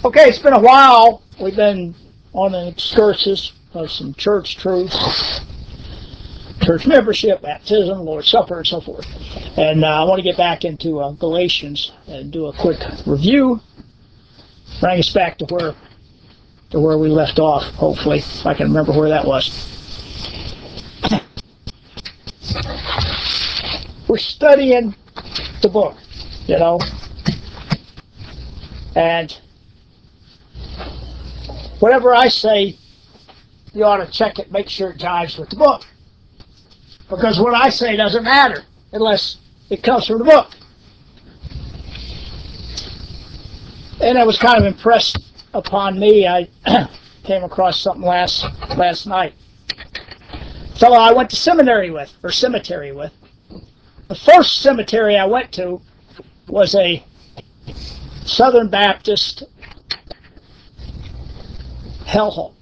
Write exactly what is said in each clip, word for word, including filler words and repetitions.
Okay, it's been a while. We've been on an excursus of some church truths, church membership, baptism, Lord's Supper, and so forth. And uh, I want to get back into uh, Galatians and do a quick review, bring us back to where to where we left off. Hopefully, if I can remember where that was. We're studying the book, you know, and whatever I say, you ought to check it, make sure it jives with the book. Because what I say doesn't matter unless it comes from the book. And it was kind of impressed upon me. I came across something last last night. A fellow I went to seminary with, or cemetery with. The first cemetery I went to was a Southern Baptist hellhole.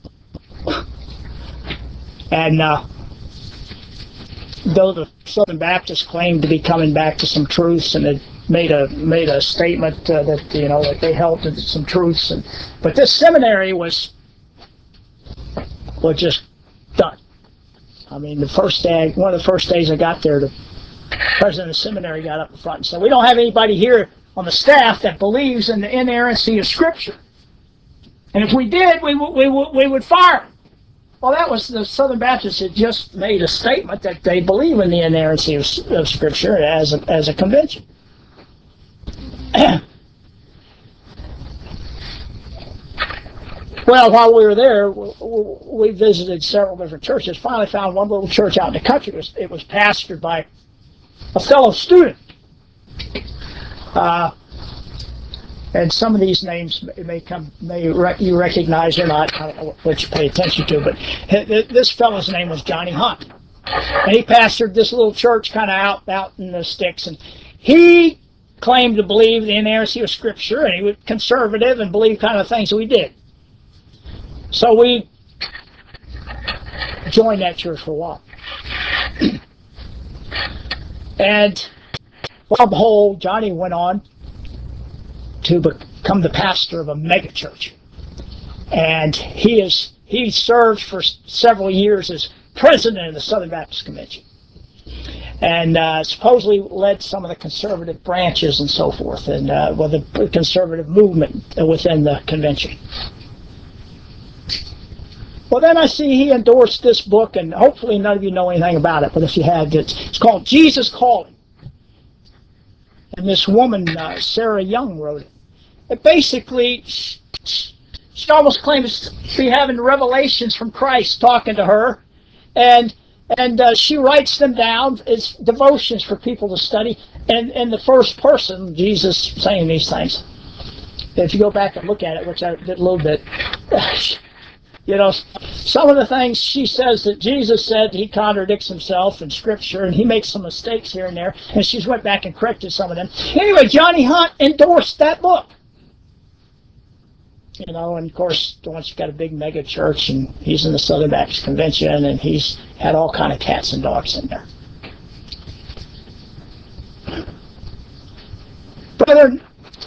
And uh, though the Southern Baptists claimed to be coming back to some truths and had made a made a statement uh, that you know that they held to some truths, and but this seminary was was just done. I mean, the first day, one of the first days I got there, the president of the seminary got up in front and said, "We don't have anybody here on the staff that believes in the inerrancy of Scripture, and if we did, we w- we w- we would fire him." Well, that was the Southern Baptists had just made a statement that they believe in the inerrancy of, of Scripture as a, as a convention. Well, while we were there, we visited several different churches. Finally found one little church out in the country. It was, it was pastored by a fellow student. Uh, and some of these names may come, may rec- you recognize or not, I don't know what you pay attention to, but this fellow's name was Johnny Hunt. And he pastored this little church kind of out, out in the sticks. And he claimed to believe the inerrancy of Scripture, and he was conservative and believed kind of things we did. So we joined that church for a while. And lo and behold, Johnny went on to become the pastor of a mega church. And he is he served for several years as president of the Southern Baptist Convention. And uh, supposedly led some of the conservative branches and so forth, and uh, well, the conservative movement within the convention. Well, then I see he endorsed this book, and hopefully none of you know anything about it, but if you have, it's, it's called Jesus Calling. And this woman, uh, Sarah Young, wrote it. It basically, she, she almost claims to be having revelations from Christ talking to her, and and uh, she writes them down as devotions for people to study, and in the first person, Jesus saying these things. If you go back and look at it, which I did a little bit, you know, some of the things she says that Jesus said, he contradicts himself in Scripture, and he makes some mistakes here and there, and she's went back and corrected some of them. Anyway, Johnny Hunt endorsed that book. You know, and of course, once you've got a big mega church, and he's in the Southern Baptist Convention, and he's had all kind of cats and dogs in there. Brethren,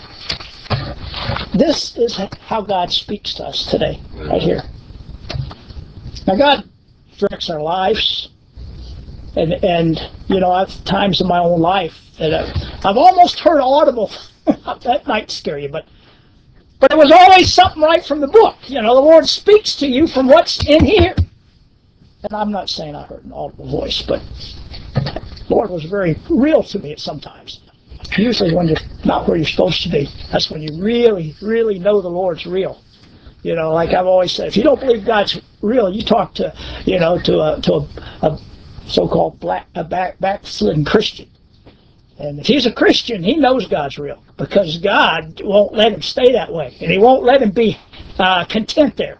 this is how God speaks to us today, right here. Now, God directs our lives, and, and you know, I've times in my own life that I've, I've almost heard audible. That might scare you, but but it was always something right from the book. You know, the Lord speaks to you from what's in here. And I'm not saying I heard an audible voice, but the Lord was very real to me at sometimes. Usually when you're not where you're supposed to be, that's when you really, really know the Lord's real. You know, like I've always said, if you don't believe God's real, you talk to, you know, to a to a, a so-called black a back backslidden Christian. And if he's a Christian, he knows God's real, because God won't let him stay that way, and he won't let him be uh, content there.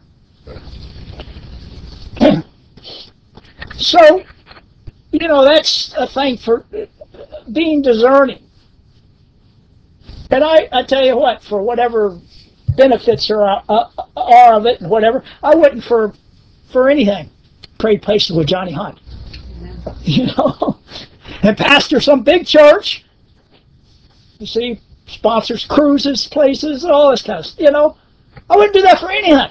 So, you know, that's a thing for being discerning. And I, I tell you what, for whatever benefits are, uh, are of it and whatever, I wouldn't for for anything trade places with Johnny Hunt. You know, and pastor some big church. You see, sponsors cruises, places, all this kind of stuff. You know, I wouldn't do that for anything.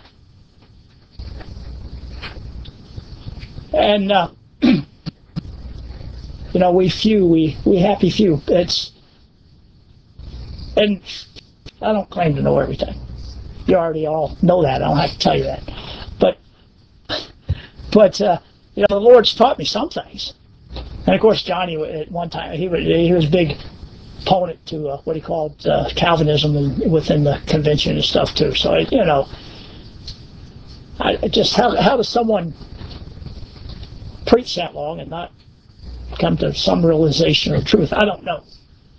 And uh, you know, we few, we we happy few. It's and I don't claim to know everything. You already all know that. I don't have to tell you that. But but uh, you know, the Lord's taught me some things. And of course, Johnny at one time he was he was a big opponent to uh, what he called uh, Calvinism and within the convention and stuff too. So you know, I just how how does someone preach that long and not come to some realization of truth? I don't know.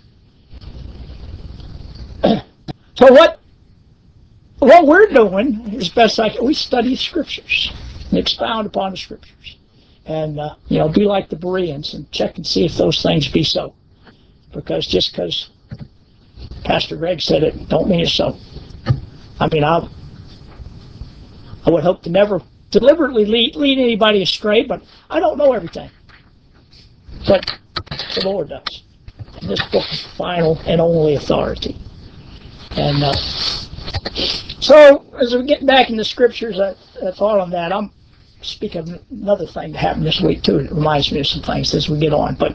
So what what we're doing is best I can. We study scriptures and expound upon the scriptures, and uh, you know, be like the Bereans and check and see if those things be so. Because just because Pastor Greg said it, don't mean it's so. I mean, I I would hope to never deliberately lead, lead anybody astray, but I don't know everything. But the Lord does. And this book is final and only authority. And uh, so, as we get back in the scriptures, I, I thought on that. I'm speaking of another thing that happened this week too. It reminds me of some things as we get on. But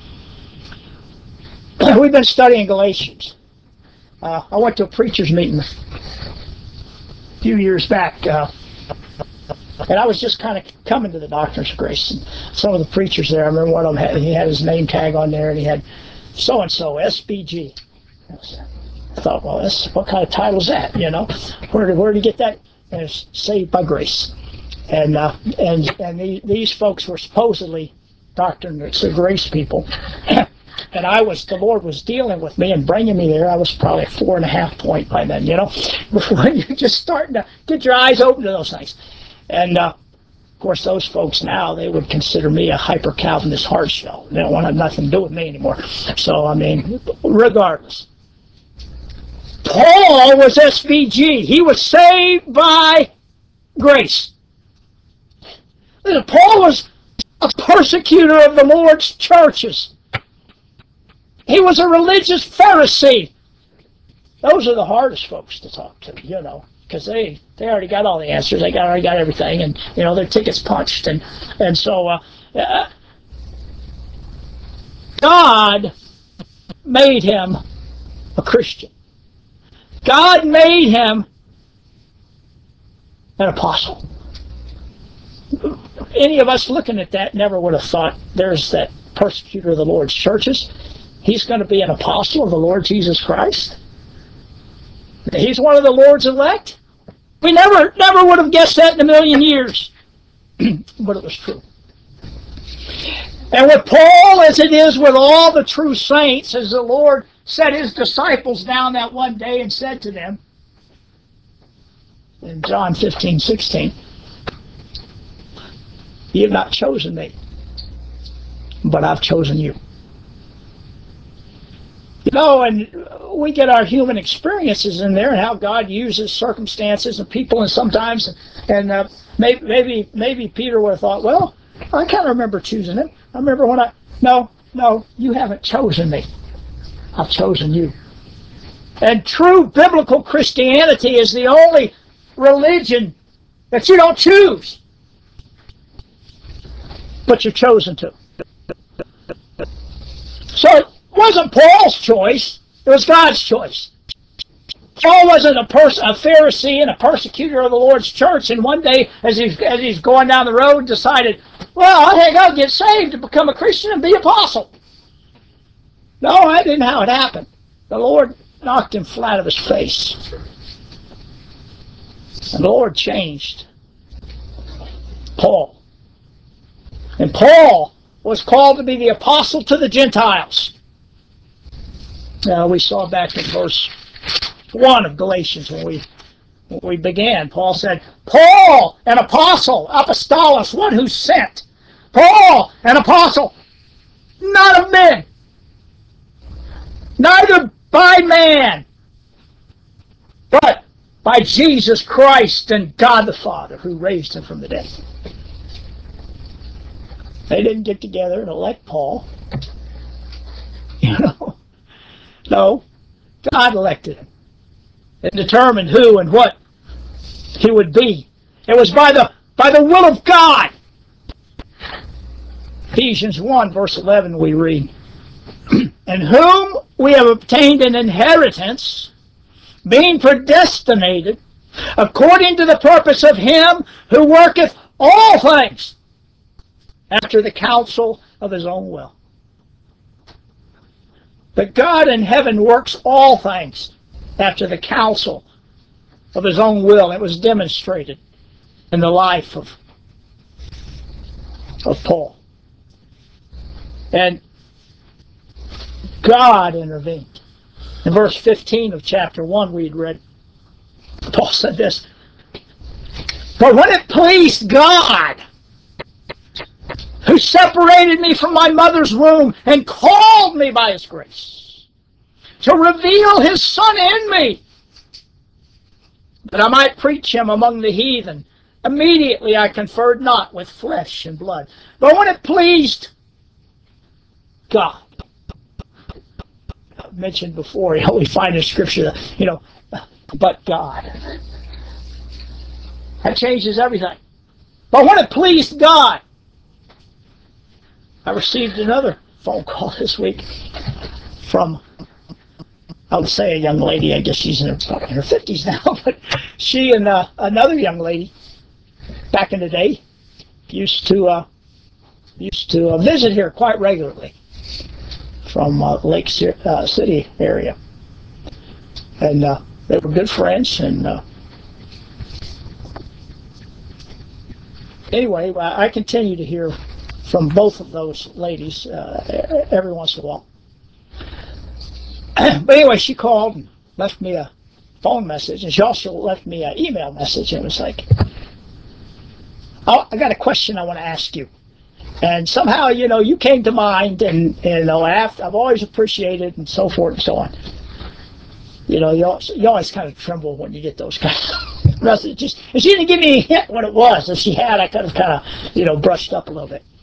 we've been studying Galatians. Uh, I went to a preacher's meeting a few years back, uh, and I was just kind of coming to the Doctrines of Grace. And some of the preachers there, I remember one of them had, he had his name tag on there, and he had so and so S B G. I thought, well, that's, what kind of title is that? You know, where did where did he get that? And it's Saved by Grace. And uh, and and the, these folks were supposedly Doctrines of Grace people. And I was, the Lord was dealing with me and bringing me there. I was probably a four and a half point by then, you know. When you're just starting to get your eyes open to those things. And uh, of course, those folks now, they would consider me a hyper-Calvinist hard shell. They don't want to have nothing to do with me anymore. So, I mean, regardless. Paul was S B G. He was saved by grace. Paul was a persecutor of the Lord's churches. He was a religious Pharisee. Those are the hardest folks to talk to, you know, because they, they already got all the answers. They got, already got everything, and, you know, their ticket's punched. And, and so uh, uh, God made him a Christian. God made him an apostle. Any of us looking at that never would have thought there's that persecutor of the Lord's churches. He's going to be an apostle of the Lord Jesus Christ. He's one of the Lord's elect. We never, never would have guessed that in a million years. But it was true. And with Paul, as it is with all the true saints, as the Lord set his disciples down that one day and said to them, in John fifteen, sixteen, "You have not chosen me, but I've chosen you." You know, and we get our human experiences in there and how God uses circumstances and people, and sometimes, and uh, maybe, maybe, maybe Peter would have thought, well, I can't remember choosing him. I remember when I, no, no, you haven't chosen me. I've chosen you. And true biblical Christianity is the only religion that you don't choose, but you're chosen to. So it wasn't Paul's choice, it was God's choice. Paul wasn't a, pers- a Pharisee and a persecutor of the Lord's church, and one day as he's, as he's going down the road decided, well, I think I'll get saved to become a Christian and be apostle. No, that didn't how it happened. The Lord knocked him flat of his face. And the Lord changed Paul. And Paul was called to be the apostle to the Gentiles. Now, we saw back in verse one of Galatians when we when we began. Paul said, Paul, an apostle, apostolos, one who's sent. Paul, an apostle, not of men, neither by man, but by Jesus Christ and God the Father, who raised him from the dead. They didn't get together and elect Paul. You know, no, God elected him and determined who and what he would be. It was by the by the will of God. Ephesians one, verse eleven, we read, in whom we have obtained an inheritance, being predestinated according to the purpose of him who worketh all things after the counsel of his own will. But God in heaven works all things after the counsel of his own will. It was demonstrated in the life of, of Paul. And God intervened. In verse fifteen of chapter one we had read, Paul said this, but when it pleased God, who separated me from my mother's womb and called me by his grace, to reveal his Son in me, that I might preach him among the heathen, immediately I conferred not with flesh and blood. But when it pleased God, I mentioned before, you know, we find in Scripture that, you know, but God. That changes everything. But when it pleased God, I received another phone call this week from, I would say a young lady, I guess she's in her, in her fifties now, but she and uh, another young lady back in the day used to uh, used to uh, visit here quite regularly from uh, Lake uh, City area. And uh, they were good friends. And uh, anyway, I continue to hear from both of those ladies uh, every once in a while. But anyway, she called and left me a phone message, and she also left me an email message. And it was like, oh, I got a question I want to ask you. And somehow, you know, you came to mind, and, and you know, I've, I've always appreciated, and so forth and so on. You know, you always, you always kind of tremble when you get those kind of messages. And she didn't give me any hint what it was. If she had, I could have kind of, you know, brushed up a little bit.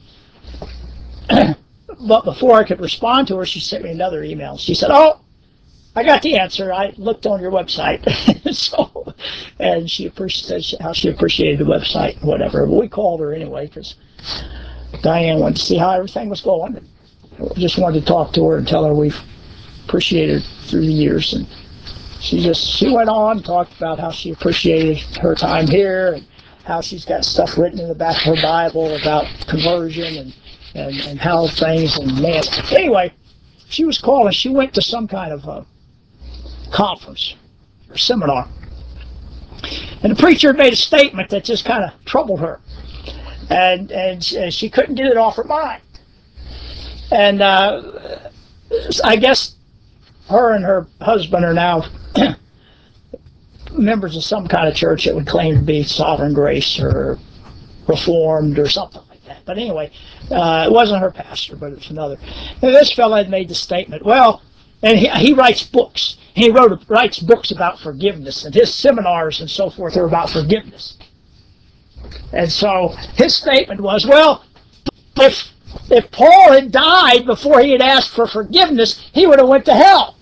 But before I could respond to her, she sent me another email. She said, oh, I got the answer. I looked on your website. so, and she appreciated how she appreciated the website and whatever. But we called her anyway because Diane wanted to see how everything was going. And just wanted to talk to her and tell her we've appreciated her through the years. And she just she went on and talked about how she appreciated her time here and how she's got stuff written in the back of her Bible about conversion and and, and how things and man. Anyway, she was calling. She went to some kind of a conference or seminar, and the preacher made a statement that just kind of troubled her, and and she couldn't get it off her mind. And uh, I guess her and her husband are now members of some kind of church that would claim to be Sovereign Grace or Reformed or something like that. But anyway, uh, it wasn't her pastor, but it was another. And this fellow had made the statement, well, and he, he writes books. He wrote writes books about forgiveness, and his seminars and so forth are about forgiveness. And so his statement was, well, if if Paul had died before he had asked for forgiveness, he would have went to hell.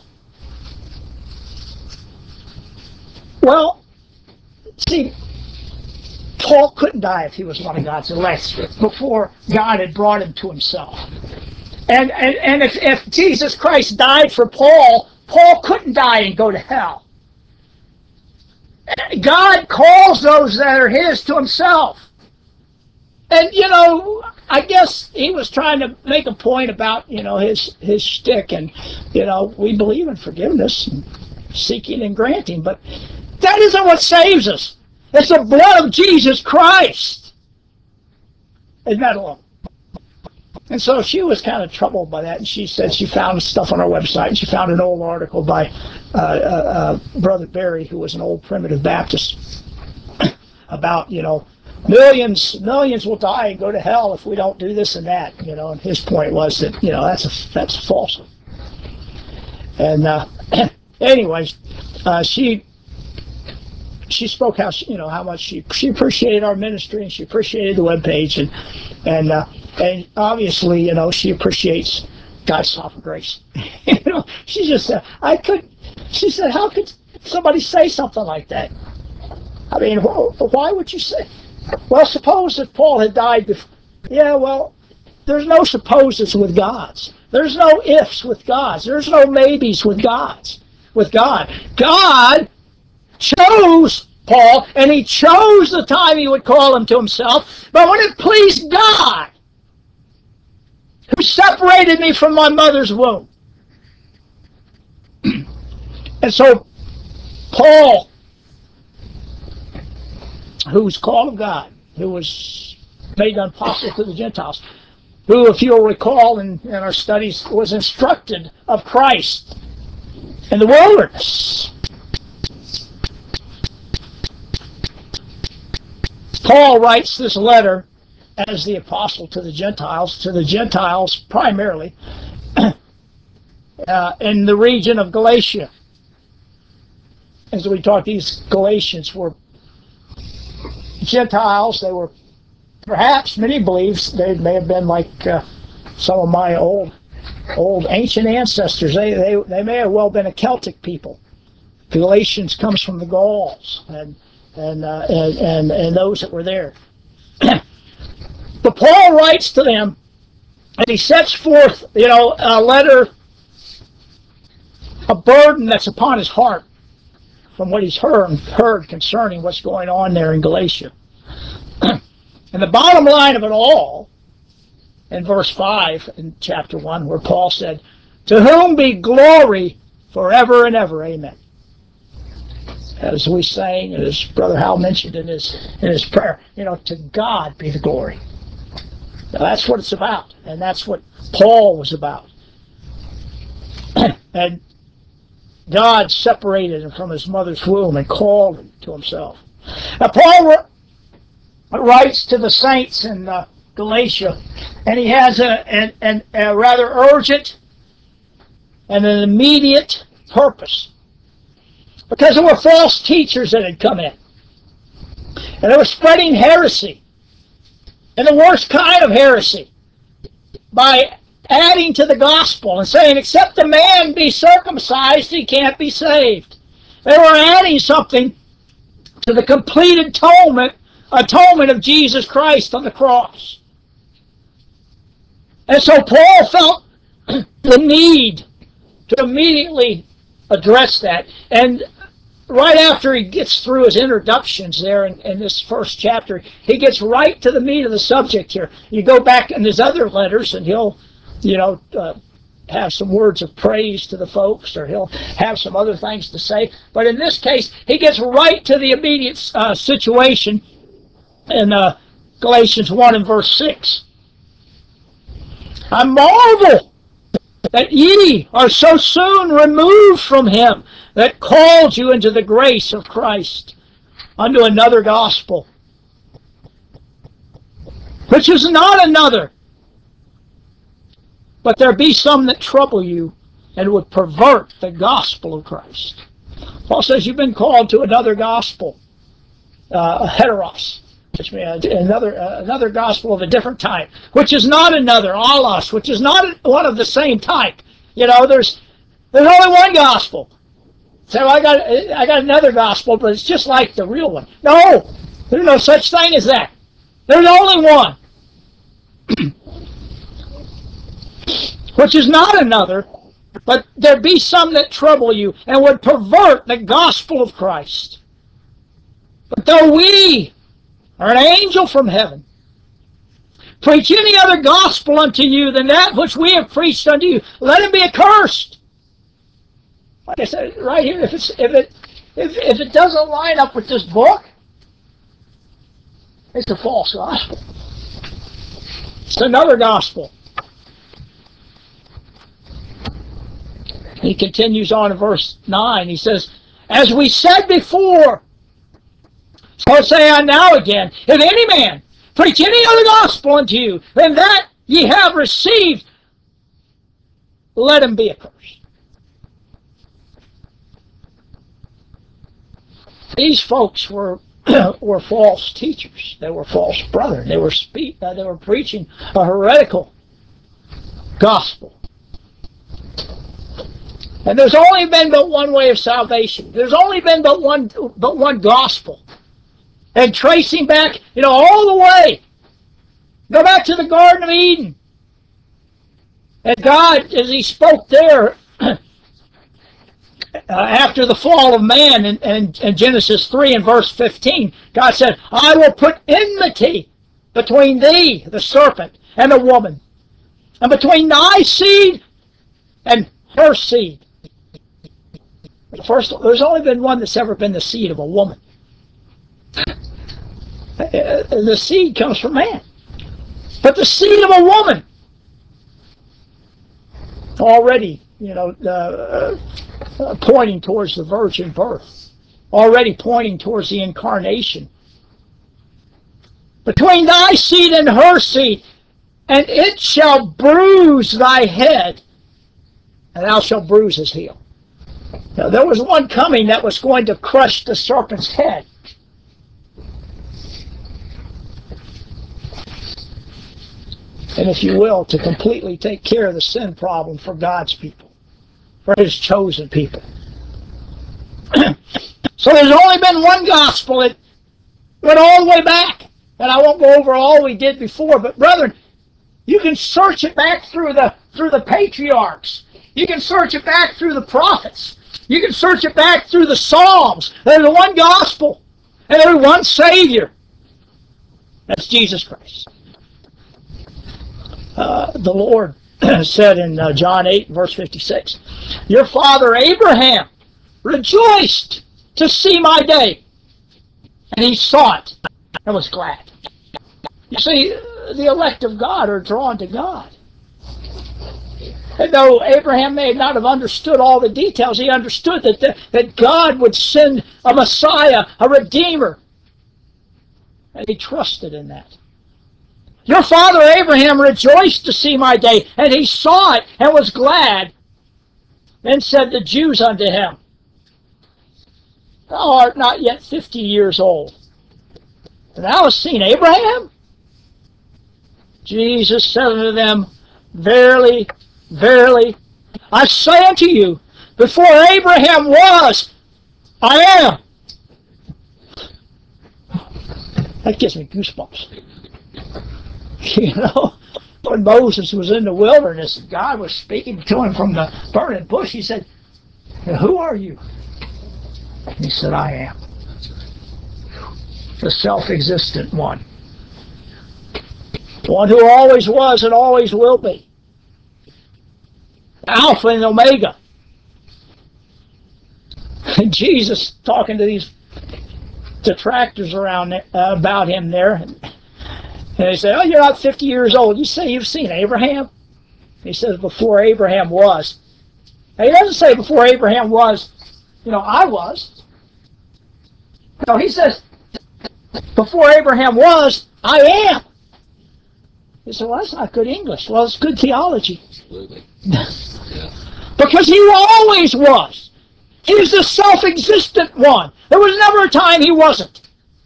Well, see, Paul couldn't die if he was one of God's elect before God had brought him to himself. And and, and if, if Jesus Christ died for Paul, Paul couldn't die and go to hell. God calls those that are his to himself. And, you know, I guess he was trying to make a point about, you know, his, his shtick. And, you know, we believe in forgiveness and seeking and granting. But that isn't what saves us. It's the blood of Jesus Christ. Isn't that all? And so she was kind of troubled by that. And she said she found stuff on our website. And she found an old article by uh, uh, uh, Brother Barry, who was an old primitive Baptist, about, you know, Millions, millions will die and go to hell if we don't do this and that, you know. And his point was that, you know, that's a that's false. And uh, anyways, uh, she she spoke how she, you know, how much she she appreciated our ministry, and she appreciated the webpage, and and uh, and obviously, you know, she appreciates God's sovereign grace. You know, she just uh, I could She said, how could somebody say something like that? I mean, why would you say? Well, suppose that Paul had died before. Yeah, well, there's no supposes with God's. There's no ifs with God's. There's no maybes with God's. With God. God chose Paul, and he chose the time he would call him to himself. But when it pleased God, who separated me from my mother's womb. And so Paul, who was called of God, who was made an apostle to the Gentiles, who, if you'll recall in, in our studies, was instructed of Christ in the wilderness. Paul writes this letter as the apostle to the Gentiles, to the Gentiles primarily, uh, in the region of Galatia. As we talked, these Galatians were Gentiles. They were, perhaps, many believe they may have been like uh, some of my old old ancient ancestors. They, they, they may have well been a Celtic people. Galatians comes from the Gauls and and uh, and, and, and those that were there. But Paul writes to them, and he sets forth, you know, a letter, a burden that's upon his heart from what he's heard, heard concerning what's going on there in Galatia. And the bottom line of it all, in verse five in chapter one, where Paul said, "To whom be glory forever and ever, amen." As we sang, and as Brother Hal mentioned in his in his prayer, you know, to God be the glory. Now, that's what it's about, and that's what Paul was about. And God separated him from his mother's womb and called him to himself. Now, Paul writes to the saints in uh, Galatia, and he has a, an, an, a rather urgent and an immediate purpose. Because there were false teachers that had come in. And they were spreading heresy. And the worst kind of heresy. By adding to the gospel and saying, except a man be circumcised, he can't be saved. They were adding something to the complete atonement, atonement of Jesus Christ on the cross. And so Paul felt the need to immediately address that. And right after he gets through his introductions there in, in this first chapter, he gets right to the meat of the subject here. You go back in his other letters and he'll, you know, uh, have some words of praise to the folks, or he'll have some other things to say. But in this case, he gets right to the immediate uh, situation in uh, Galatians one and verse six. "I marvel that ye are so soon removed from him that called you into the grace of Christ unto another gospel, which is not another, but there be some that trouble you and would pervert the gospel of Christ." Paul says you've been called to another gospel, uh, a heteros, which means another uh, another gospel of a different type, which is not another, allos, which is not one of the same type. You know, there's there's only one gospel. So I got I got another gospel, but it's just like the real one. No, there's no such thing as that. There's only one, which is not another, but there be some that trouble you and would pervert the gospel of Christ. But though we or an angel from heaven preach any other gospel unto you than that which we have preached unto you, let him be accursed. Like I said right here, if it's if it if if it doesn't line up with this book, it's a false gospel. It's another gospel. He continues on in verse nine. He says, "As we said before, so say I now again, if any man preach any other gospel unto you than that ye have received, let him be accursed." These folks were were false teachers. They were false brethren. They were speak. Uh, they were preaching a heretical gospel. And there's only been but one way of salvation. There's only been but one, but one gospel. And tracing back, you know, all the way. Go back to the Garden of Eden. And God, as He spoke there, uh, after the fall of man in, in, in Genesis three and verse fifteen, God said, I will put enmity between thee, the serpent, and the woman, and between thy seed and her seed. First, there's only been one that's ever been the seed of a woman. The seed comes from man. But the seed of a woman, already, you know, uh, uh, pointing towards the virgin birth, already pointing towards the incarnation. Between thy seed and her seed, and it shall bruise thy head, and thou shalt bruise his heel. Now, there was one coming that was going to crush the serpent's head. And if you will, to completely take care of the sin problem for God's people, for His chosen people. So there's only been one gospel that went all the way back. And I won't go over all we did before, but brethren, you can search it back through the through the patriarchs. You can search it back through the prophets. You can search it back through the Psalms. There's one gospel, and there's one Savior. That's Jesus Christ. Uh, the Lord said in uh, John eight, verse fifty-six, your father Abraham rejoiced to see my day, and he saw it and was glad. You see, the elect of God are drawn to God. And though Abraham may not have understood all the details, he understood that, the, that God would send a Messiah, a Redeemer. And he trusted in that. Your father Abraham rejoiced to see my day, and he saw it and was glad. Then said the Jews unto him, thou art not yet fifty years old, and thou hast seen Abraham? Jesus said unto them, verily, verily, I say unto you, before Abraham was, I am. That gives me goosebumps. You know, when Moses was in the wilderness, God was speaking to him from the burning bush. He said, who are you? And he said, I am. The self-existent one. One who always was and always will be. Alpha and Omega. And Jesus talking to these detractors around there, uh, about him there. And they say, oh, you're not fifty years old. You say you've seen Abraham? He says, before Abraham was. Now, he doesn't say before Abraham was, you know, I was. No, he says, before Abraham was, I am. You say, well, that's not good English. Well, it's good theology. Absolutely. Yeah. Because he always was. He was the self-existent one. There was never a time he wasn't.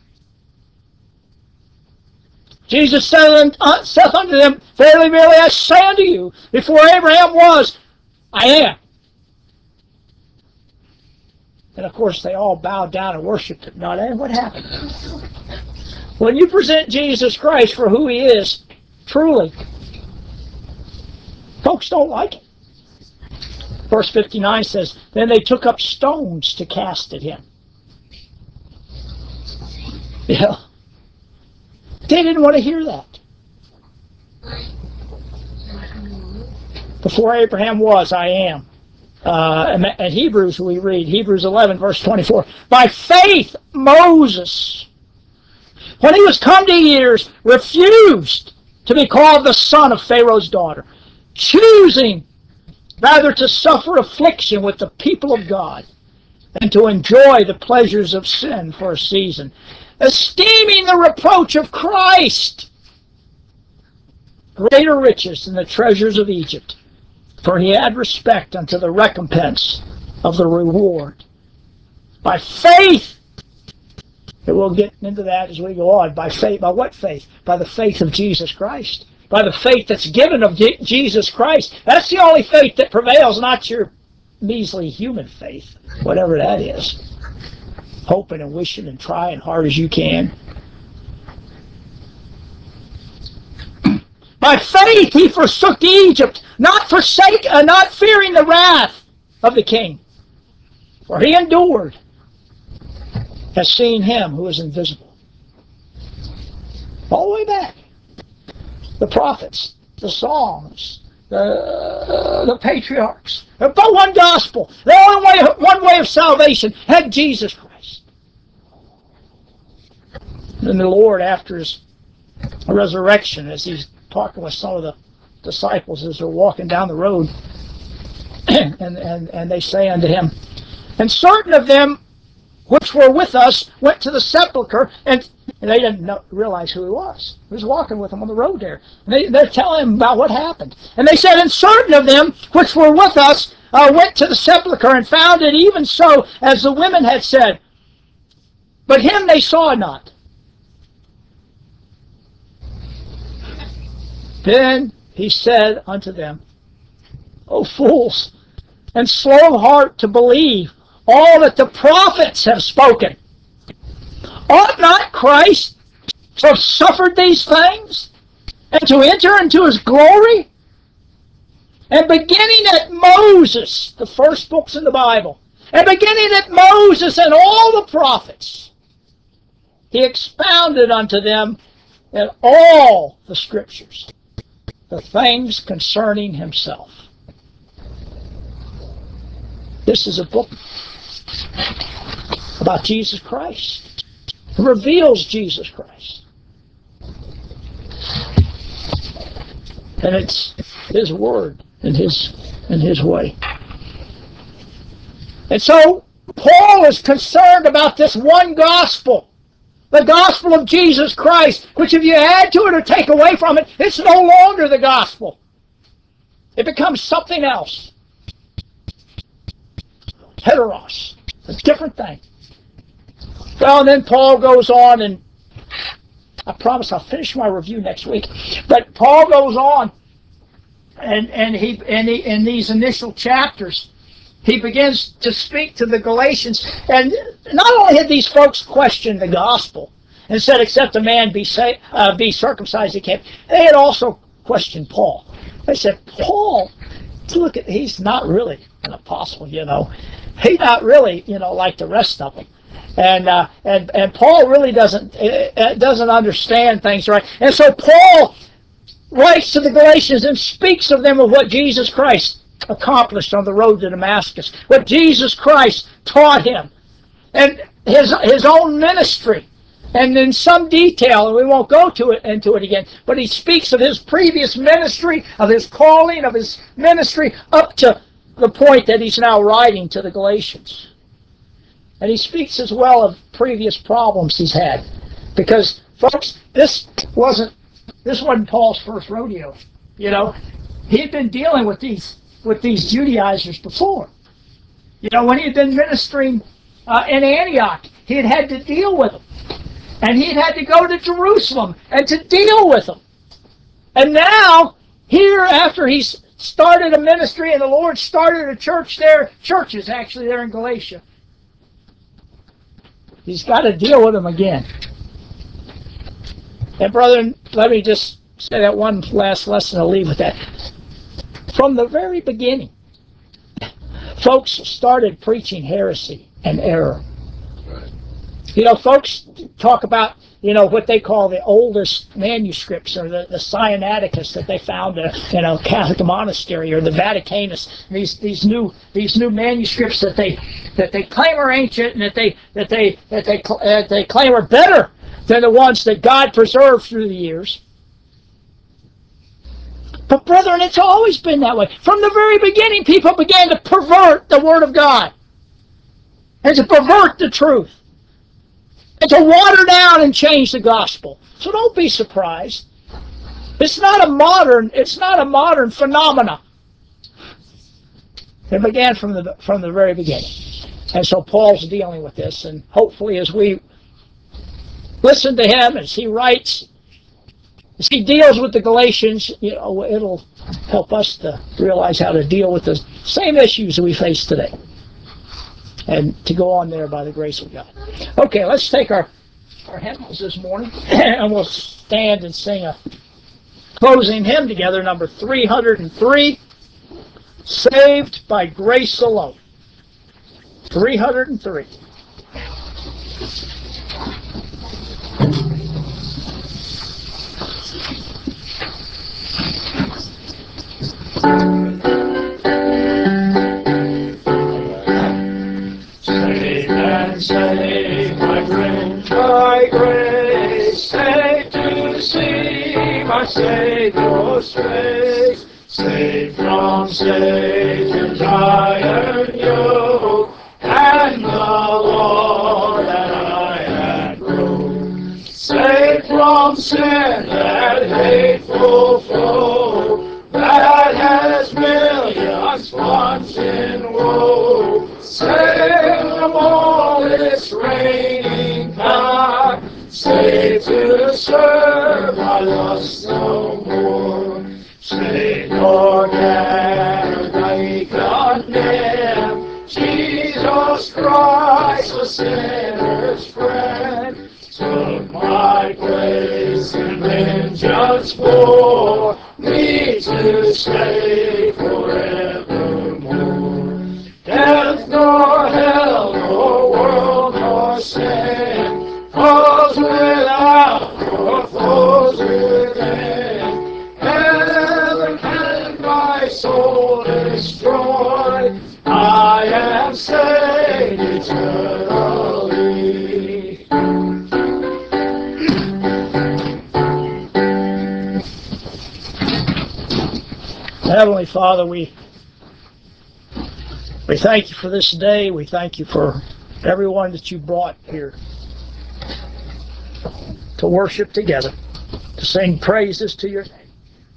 Jesus said unto them, verily, verily, I say unto you, before Abraham was, I am. And of course, they all bowed down and worshipped him. Now, then, what happened? When you present Jesus Christ for who he is, truly, folks don't like it. Verse fifty-nine says, then they took up stones to cast at him. Yeah. They didn't want to hear that. Before Abraham was, I am. Uh, in Hebrews we read, Hebrews eleven, verse twenty-four, by faith Moses, when he was come to years, refused to be called the son of Pharaoh's daughter, choosing rather to suffer affliction with the people of God than to enjoy the pleasures of sin for a season, esteeming the reproach of Christ greater riches than the treasures of Egypt, for he had respect unto the recompense of the reward. By faith, and we'll get into that as we go on, by faith, by what faith? By the faith of Jesus Christ. By the faith that's given of Jesus Christ. That's the only faith that prevails, not your measly human faith, whatever that is. Hoping and wishing and trying hard as you can. By faith he forsook Egypt, not forsake, uh, not fearing the wrath of the king. For he endured, has seen him who is invisible. All the way back. The prophets, the Psalms, the, uh, the patriarchs. But one gospel. The only way, one way of salvation had Jesus Christ. And the Lord, after his resurrection, as he's talking with some of the disciples as they're walking down the road, and, and, and they say unto him, and certain of them which were with us went to the sepulchre, and, and they didn't know, realize who he was. He was walking with them on the road there. And they, they're telling him about what happened. And they said, and certain of them which were with us uh, went to the sepulchre and found it even so as the women had said. But him they saw not. Then he said unto them, O fools, and slow of heart to believe all that the prophets have spoken. Ought not Christ to have suffered these things, and to enter into his glory? And beginning at Moses, the first books in the Bible, and beginning at Moses and all the prophets, he expounded unto them in all the scriptures the things concerning himself. This is a book about Jesus Christ. It reveals Jesus Christ. And it's his word and his, and his way. And so Paul is concerned about this one gospel. The gospel of Jesus Christ, which if you add to it or take away from it, it's no longer the gospel. It becomes something else. Heteros. A different thing. Well, and then Paul goes on, and I promise I'll finish my review next week. But Paul goes on, and, and he and he in these initial chapters, he begins to speak to the Galatians. And not only had these folks questioned the gospel and said, except a man be sa- uh, be circumcised, he can't. They had also questioned Paul. They said, Paul, look at, he's not really an apostle, you know. He's not really, you know, like the rest of them. And uh, and and Paul really doesn't uh, doesn't understand things right. And so Paul writes to the Galatians and speaks of them of what Jesus Christ accomplished on the road to Damascus, what Jesus Christ taught him, and his his own ministry, and in some detail, and we won't go to it into it again, but he speaks of his previous ministry, of his calling, of his ministry, up to the point that he's now writing to the Galatians. And he speaks as well of previous problems he's had, because folks, this wasn't this wasn't Paul's first rodeo. You know, he'd been dealing with these with these Judaizers before. You know, when he had been ministering uh, in Antioch, he had had to deal with them. And he had had to go to Jerusalem and to deal with them. And now, here, after he's started a ministry and the Lord started a church there, churches actually there in Galatia, he's got to deal with them again. And brethren, let me just say that one last lesson. I'll leave with that. From the very beginning, folks started preaching heresy and error. You know, folks talk about, you know, what they call the oldest manuscripts, or the, the Sinaiticus that they found in a, in a Catholic monastery, or the Vaticanus. These these new these new manuscripts that they that they claim are ancient, and that they that they that they that they claim are better than the ones that God preserved through the years. But brethren, it's always been that way. From the very beginning, people began to pervert the Word of God, and to pervert the truth, and to water down and change the gospel. So don't be surprised. It's not a modern, it's not a modern phenomena. It began from the from the very beginning. And so Paul's dealing with this, and hopefully as we listen to him as he writes As he deals with the Galatians, you know, it'll help us to realize how to deal with the same issues that we face today. And to go on there by the grace of God. Okay, let's take our, our hymns this morning, and we'll stand and sing a closing hymn together, number three hundred three, Saved by Grace Alone. three hundred three. Saved and saved by grace, by grace, saved to see my Savior's face, saved from Satan's iron yoke, and the law that I had broke, saved from sin, that hateful foe, that has millions plunged in woe, saved from all its reigning power, saved to serve my lust no more, saved nor can I condemn, Jesus Christ, a sinner's friend, took my place in vengeance for me to stay forevermore. Death nor hell nor world nor sin, foes without nor foes within, heaven can my soul destroy, I am saved eternally. Heavenly Father, we we thank you for this day. We thank you for everyone that you brought here to worship together, to sing praises to your name,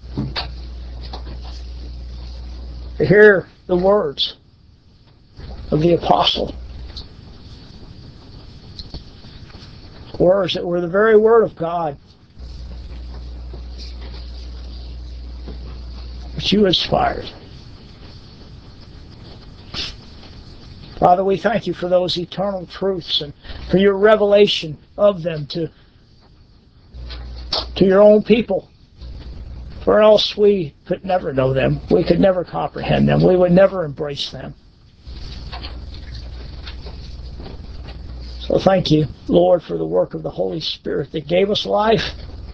to hear the words of the apostle, words that were the very word of God, which you inspired. Father, we thank you for those eternal truths and for your revelation of them to, to your own people. For else we could never know them. We could never comprehend them. We would never embrace them. So thank you, Lord, for the work of the Holy Spirit that gave us life,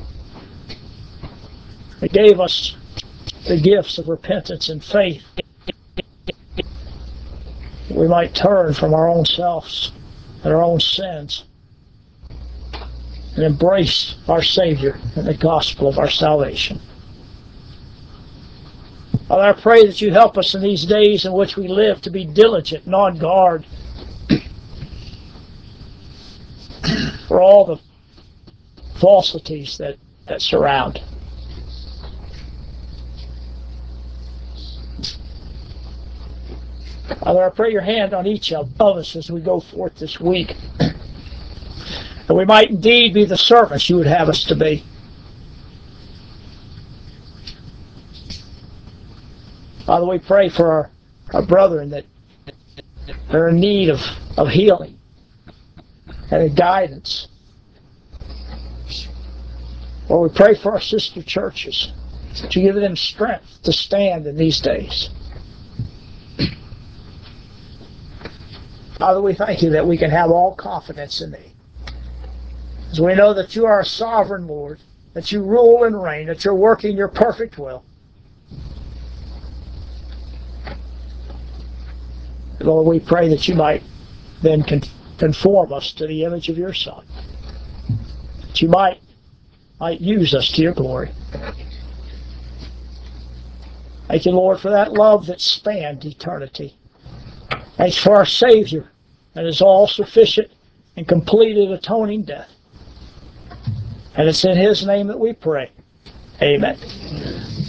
that gave us the gifts of repentance and faith, that we might turn from our own selves and our own sins and embrace our Savior and the gospel of our salvation. Father, I pray that you help us in these days in which we live to be diligent and on guard for all the falsities that, that surround. Father, I pray your hand on each of us as we go forth this week, that we might indeed be the servants you would have us to be. Father, we pray for our, our brethren that are in need of, of healing and guidance. Lord, we pray for our sister churches, that you give them strength to stand in these days. Father, we thank you that we can have all confidence in thee, as we know that you are a sovereign Lord, that you rule and reign, that you're working your perfect will. Lord, we pray that you might then conform us to the image of your Son, that you might, might use us to your glory. Thank you, Lord, for that love that spanned eternity. Thanks for our Savior, that is all sufficient and completed atoning death. And it's in his name that we pray. Amen.